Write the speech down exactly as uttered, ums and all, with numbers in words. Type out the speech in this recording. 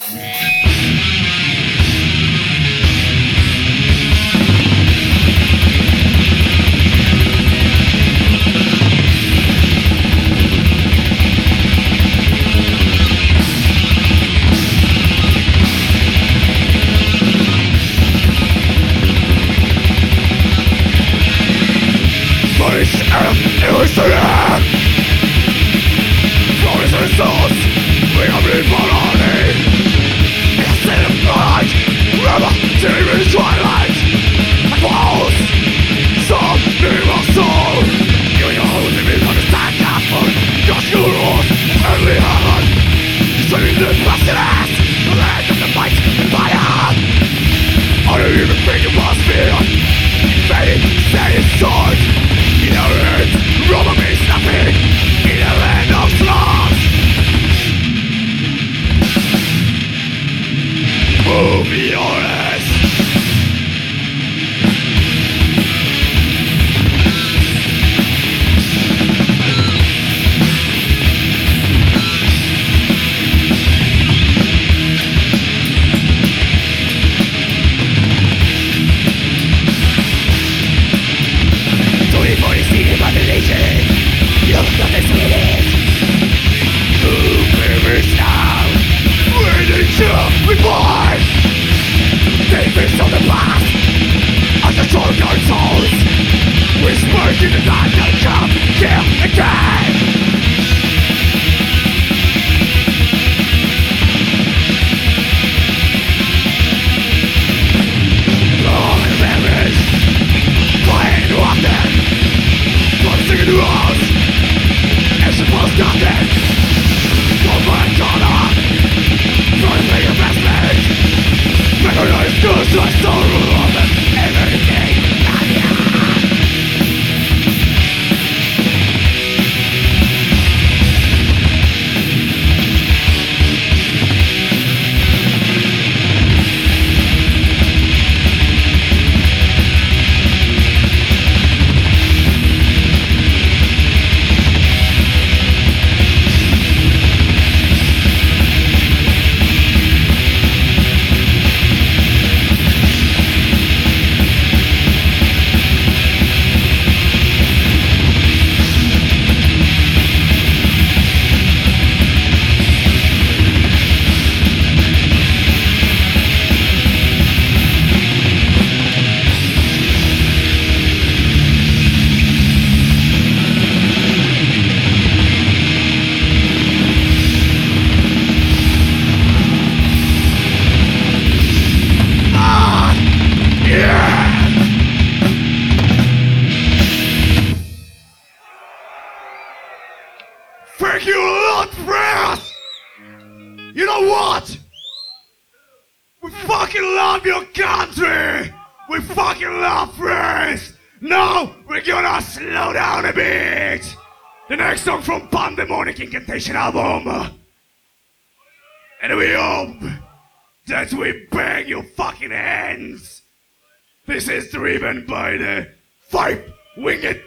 Thank you a lot, friends! You know what? We fucking love your country! We fucking love friends! Now we're gonna slow down a bit! The next song from Pandemonic Incantation album! And we hope that we bang your fucking hands! This is driven by the Five Winged